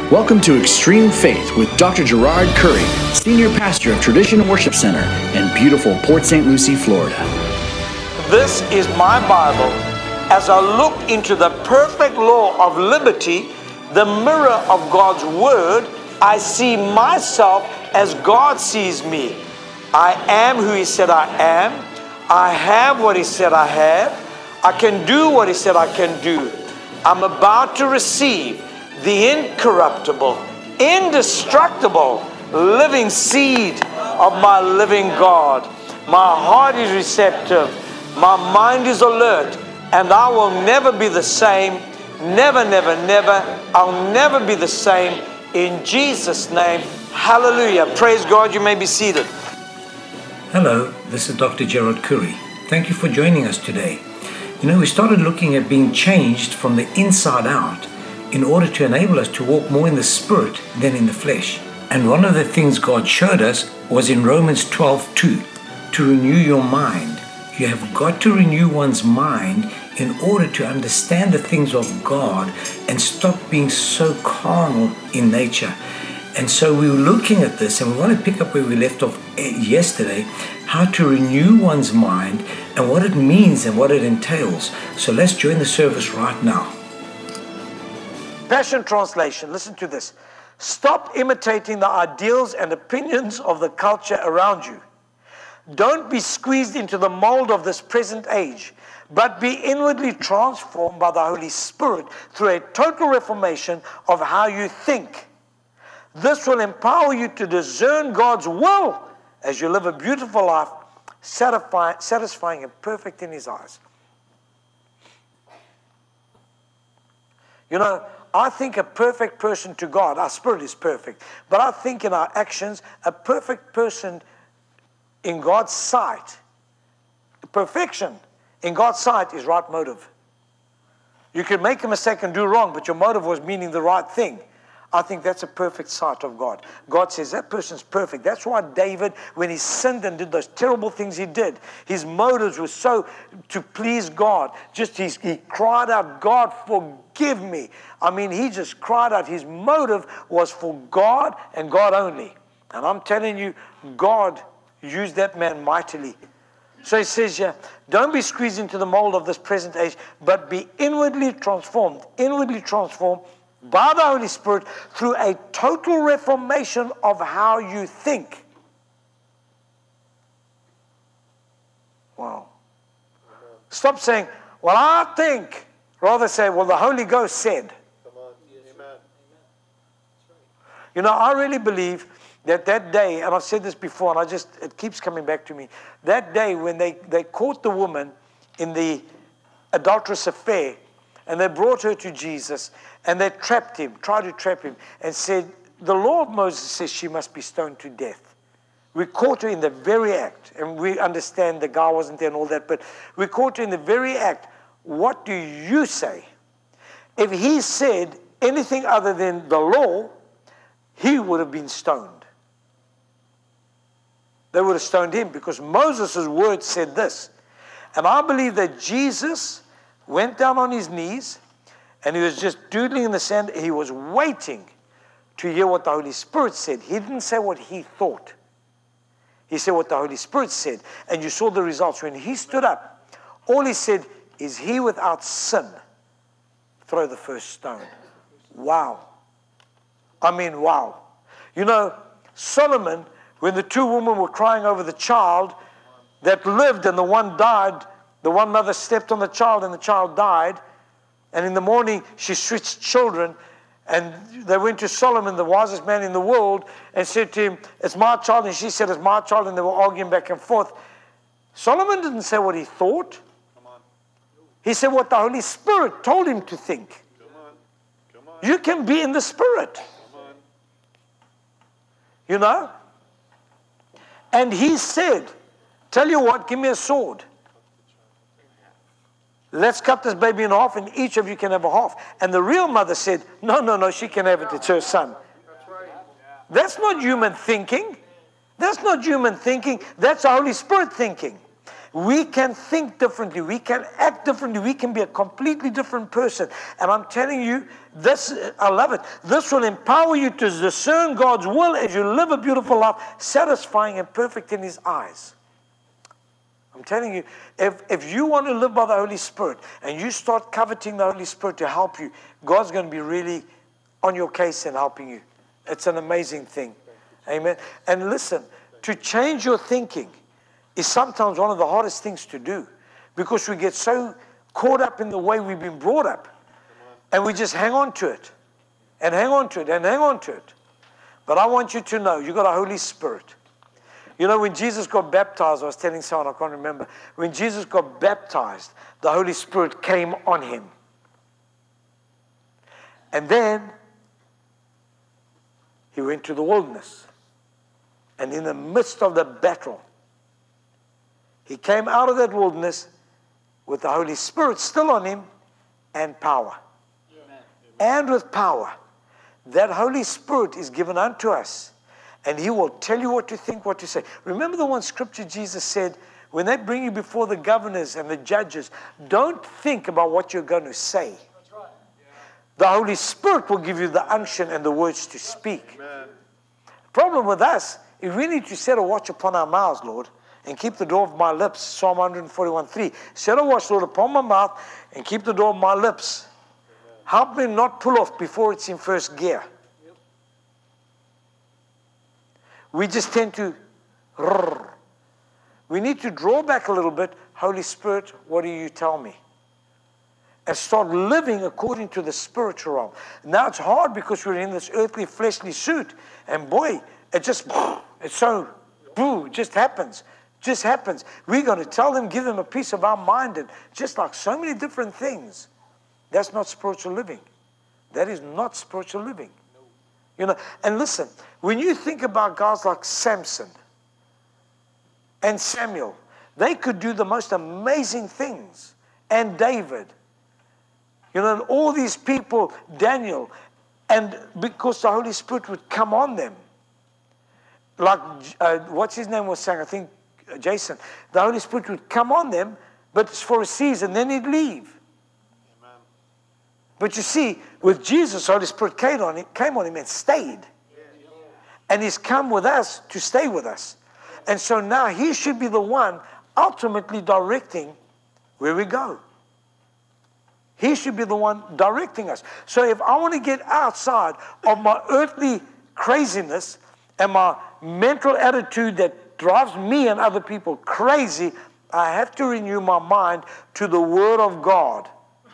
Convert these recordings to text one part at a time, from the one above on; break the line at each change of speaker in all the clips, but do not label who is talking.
Welcome to Extreme Faith with Dr. Gerard Curry, Senior Pastor of Tradition Worship Center in beautiful Port St. Lucie, Florida.
This is my Bible. As I look into the perfect law of liberty, the mirror of God's Word, I see myself as God sees me. I am who He said I am. I have what He said I have. I can do what He said I can do. I'm about to receive the incorruptible, indestructible, living seed of my living God. My heart is receptive. My mind is alert. And I will never be the same. Never, never, never. I'll never be the same. In Jesus' name, hallelujah. Praise God. You may be seated.
Hello, this is Dr. Gerard Curry. Thank you for joining us today. We started looking at being changed from the inside out in order to enable us to walk more in the Spirit than in the flesh. And one of the things God showed us was in Romans 12:2, to renew your mind. You have got to renew one's mind in order to understand the things of God and stop being so carnal in nature. And so we were looking at this, and we want to pick up where we left off yesterday, how to renew one's mind and what it means and what it entails. So let's join the service right now.
Passion Translation, listen to this. Stop imitating the ideals and opinions of the culture around you. Don't be squeezed into the mold of this present age, but be inwardly transformed by the Holy Spirit through a total reformation of how you think. This will empower you to discern God's will as you live a beautiful life, satisfying and perfect in His eyes. I think a perfect person to God, our spirit is perfect, but I think in our actions, a perfect person in God's sight, perfection in God's sight is right motive. You can make a mistake and do wrong, but your motive was meaning the right thing. I think that's a perfect sight of God. God says that person's perfect. That's why David, when he sinned and did those terrible things he did, his motives were so to please God. He cried out, God, forgive me. He just cried out. His motive was for God and God only. And I'm telling you, God used that man mightily. So he says here, don't be squeezed into the mold of this present age, but be inwardly transformed by the Holy Spirit through a total reformation of how you think. Wow. Stop saying, well, I think. Rather say, well, the Holy Ghost said.
Come on.
I
Amen.
really believe that day, and I've said this before, and it keeps coming back to me. That day when they caught the woman in the adulterous affair, and they brought her to Jesus, and they tried to trap him, and said, the law of Moses says she must be stoned to death. We caught her in the very act, and we understand the guy wasn't there and all that, but we caught her in the very act. What do you say? If he said anything other than the law, he would have been stoned. They would have stoned him because Moses' word said this. And I believe that Jesus went down on his knees and he was just doodling in the sand. He was waiting to hear what the Holy Spirit said. He didn't say what he thought. He said what the Holy Spirit said. And you saw the results. When he stood up, all he said is, he without sin, throw the first stone. Wow. Wow. Solomon, when the two women were crying over the child that lived and the one died, the one mother stepped on the child and the child died. And in the morning, she switched children. And they went to Solomon, the wisest man in the world, and said to him, it's my child. And she said, it's my child. And they were arguing back and forth. Solomon didn't say what he thought. He said what the Holy Spirit told him to think.
Come on.
You can be in the Spirit. And he said, tell you what, give me a sword. Let's cut this baby in half and each of you can have a half. And the real mother said, no, she can have it. It's her son. That's not human thinking. That's not human thinking. That's the Holy Spirit thinking. We can think differently. We can act differently. We can be a completely different person. And I'm telling you, this, I love it. This will empower you to discern God's will as you live a beautiful life, satisfying and perfect in His eyes. I'm telling you, if you want to live by the Holy Spirit and you start coveting the Holy Spirit to help you, God's going to be really on your case and helping you. It's an amazing thing. Amen. And listen, to change your thinking is sometimes one of the hardest things to do, because we get so caught up in the way we've been brought up, and we just hang on to it and hang on to it and hang on to it. But I want you to know, you've got a Holy Spirit. You know, when Jesus got baptized, I was telling someone, I can't remember, when Jesus got baptized, the Holy Spirit came on him. And then he went to the wilderness. And in the midst of the battle, he came out of that wilderness with the Holy Spirit still on him and power. Amen. And with power. That Holy Spirit is given unto us. And He will tell you what to think, what to say. Remember the one scripture Jesus said, when they bring you before the governors and the judges, don't think about what you're going to say. That's right. Yeah. The Holy Spirit will give you the unction and the words to speak. Amen. The problem with us is we need to set a watch upon our mouths, Lord, and keep the door of my lips. Psalm 141:3. Set a watch, Lord, upon my mouth and keep the door of my lips. Amen. Help me not pull off before it's in first gear. We just tend to, we need to draw back a little bit. Holy Spirit, what do you tell me? And start living according to the spiritual realm. Now it's hard because we're in this earthly, fleshly suit. And boy, it's so, it just happens. Just happens. We're going to tell them, give them a piece of our mind. And just like so many different things, that's not spiritual living. That is not spiritual living. You know, and listen, when you think about guys like Samson and Samuel, they could do the most amazing things. And David, you know, and all these people, Daniel, and because the Holy Spirit would come on them. Like, what's his name was saying, I think Jason, the Holy Spirit would come on them, but it's for a season, then he'd leave. But you see, with Jesus, the Holy Spirit came on him and stayed. And He's come with us to stay with us. And so now He should be the one ultimately directing where we go. He should be the one directing us. So if I want to get outside of my earthly craziness and my mental attitude that drives me and other people crazy, I have to renew my mind to the Word of God.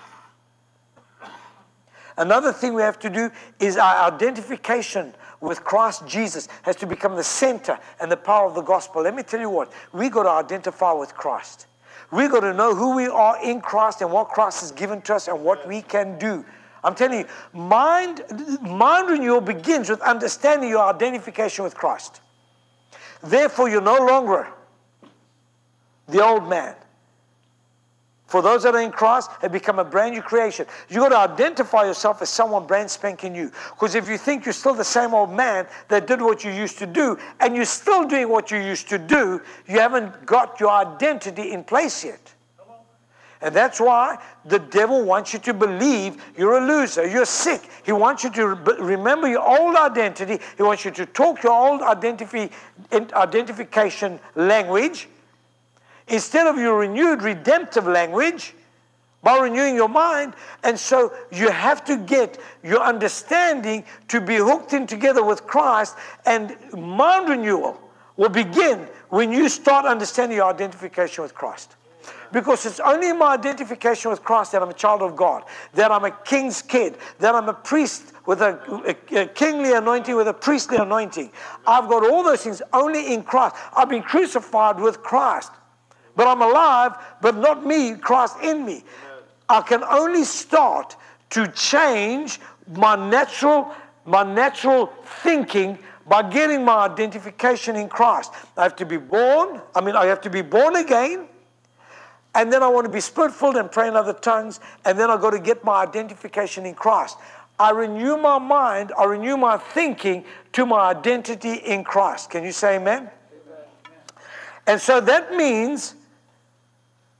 Another thing we have to do is our identification with Christ Jesus has to become the center and the power of the gospel. Let me tell you what, we got to identify with Christ. We got to know who we are in Christ and what Christ has given to us and what we can do. I'm telling you, mind renewal begins with understanding your identification with Christ. Therefore, you're no longer the old man. For those that are in Christ, have become a brand new creation. You've got to identify yourself as someone brand spanking new. Because if you think you're still the same old man that did what you used to do, and you're still doing what you used to do, you haven't got your identity in place yet. And that's why the devil wants you to believe you're a loser, you're sick. He wants you to remember your old identity. He wants you to talk your old identification language, instead of your renewed redemptive language, by renewing your mind. And so you have to get your understanding to be hooked in together with Christ, and mind renewal will begin when you start understanding your identification with Christ. Because it's only my identification with Christ that I'm a child of God, that I'm a king's kid, that I'm a priest with a kingly anointing, with a priestly anointing. I've got all those things only in Christ. I've been crucified with Christ. But I'm alive, but not me, Christ in me. I can only start to change my natural thinking by getting my identification in Christ. I have to be born again, and then I want to be Spirit-filled and pray in other tongues, and then I've got to get my identification in Christ. I renew my mind, I renew my thinking to my identity in Christ. Can you say amen? And so that means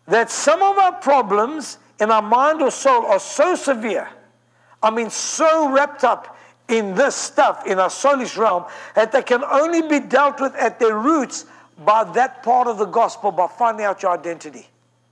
that some of our problems in our mind or soul are so severe, I mean so wrapped up in this stuff, in our soulish realm, that they can only be dealt with at their roots by that part of the gospel, by finding out your identity.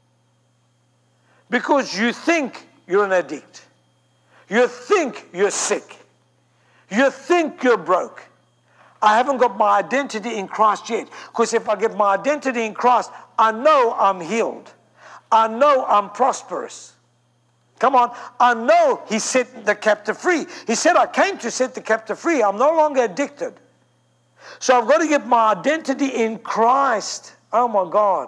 Because you think you're an addict. You think you're sick. You think you're broke. I haven't got my identity in Christ yet. Because if I get my identity in Christ, I know I'm healed. I know I'm prosperous. Come on. I know He set the captive free. He said, I came to set the captive free. I'm no longer addicted. So I've got to get my identity in Christ. Oh my God.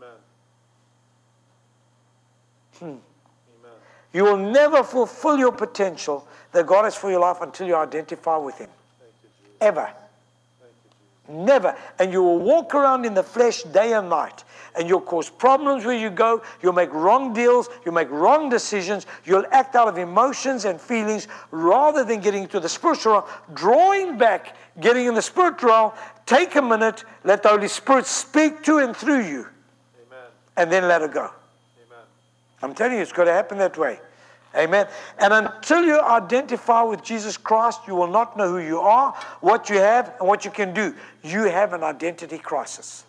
Amen. You will never fulfill your potential that God has for your life until you identify with Him. Ever. Never. And you will walk around in the flesh day and night. And you'll cause problems where you go. You'll make wrong deals. You'll make wrong decisions. You'll act out of emotions and feelings rather than getting into the spiritual realm. Drawing back, getting in the spiritual realm. Take a minute. Let the Holy Spirit speak to and through you. Amen. And then let it go. Amen. I'm telling you, it's going to happen that way. Amen. And until you identify with Jesus Christ, you will not know who you are, what you have, and what you can do. You have an identity crisis.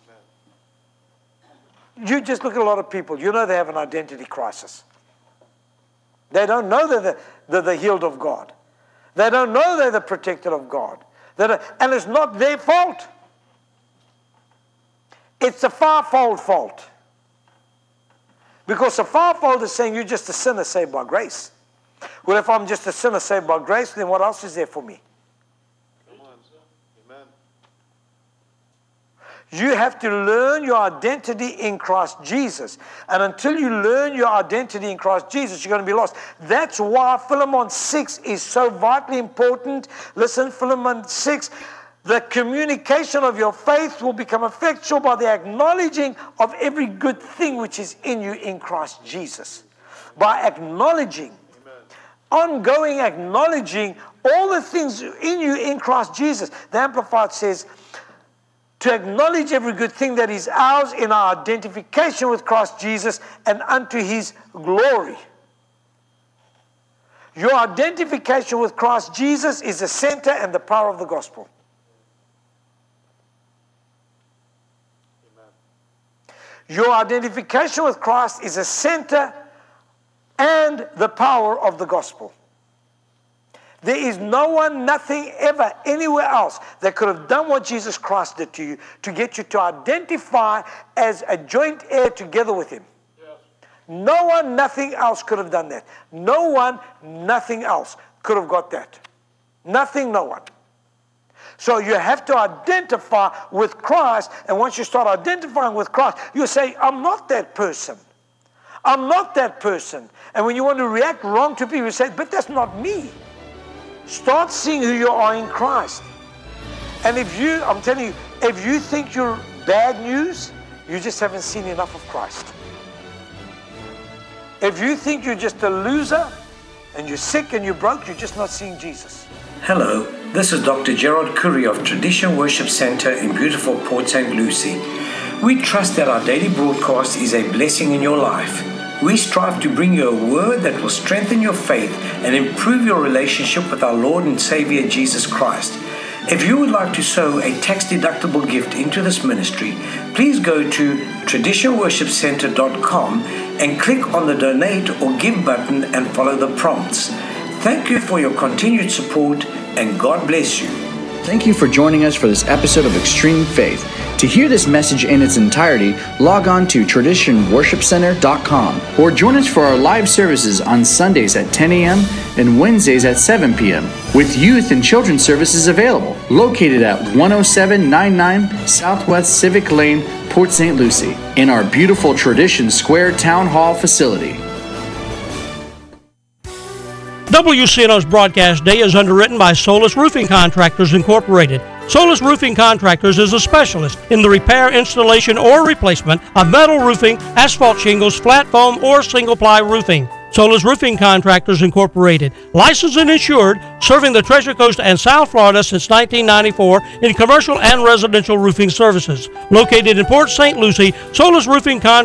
You just look at a lot of people. You know they have an identity crisis. They don't know that they're healed of God. They don't know they're the protected of God. And it's not their fault. It's a fivefold fault. Because the fivefold is saying you're just a sinner saved by grace. Well, if I'm just a sinner saved by grace, then what else is there for me? Come on, amen. You have to learn your identity in Christ Jesus. And until you learn your identity in Christ Jesus, you're going to be lost. That's why Philemon 6 is so vitally important. Listen, Philemon 6. The communication of your faith will become effectual by the acknowledging of every good thing which is in you in Christ Jesus. By acknowledging, ongoing acknowledging all the things in you in Christ Jesus. The Amplified says, to acknowledge every good thing that is ours in our identification with Christ Jesus and unto His glory. Your identification with Christ Jesus is the center and the power of the gospel. Your identification with Christ is a center and the power of the gospel. There is no one, nothing ever, anywhere else that could have done what Jesus Christ did to you to get you to identify as a joint heir together with Him. Yes. No one, nothing else could have done that. No one, nothing else could have got that. Nothing, no one. So you have to identify with Christ, and once you start identifying with Christ, you say, I'm not that person. I'm not that person. And when you want to react wrong to people, you say, but that's not me. Start seeing who you are in Christ. And I'm telling you, if you think you're bad news, you just haven't seen enough of Christ. If you think you're just a loser, and you're sick and you're broke, you're just not seeing Jesus.
Hello, this is Dr. Gerard Curry of Tradition Worship Center in beautiful Port St. Lucie. We trust that our daily broadcast is a blessing in your life. We strive to bring you a word that will strengthen your faith and improve your relationship with our Lord and Savior Jesus Christ. If you would like to sow a tax-deductible gift into this ministry, please go to traditionworshipcenter.com and click on the donate or give button and follow the prompts. Thank you for your continued support, and God bless you.
Thank you for joining us for this episode of Extreme Faith. To hear this message in its entirety, log on to traditionworshipcenter.com or join us for our live services on Sundays at 10 a.m. and Wednesdays at 7 p.m. with youth and children's services available, located at 10799 Southwest Civic Lane, Port St. Lucie, in our beautiful Tradition Square Town Hall facility.
WCNO's broadcast day is underwritten by Solus Roofing Contractors Incorporated. Solus Roofing Contractors is a specialist in the repair, installation, or replacement of metal roofing, asphalt shingles, flat foam, or single-ply roofing. Solus Roofing Contractors Incorporated, licensed and insured, serving the Treasure Coast and South Florida since 1994 in commercial and residential roofing services. Located in Port St. Lucie, Solus Roofing Contractors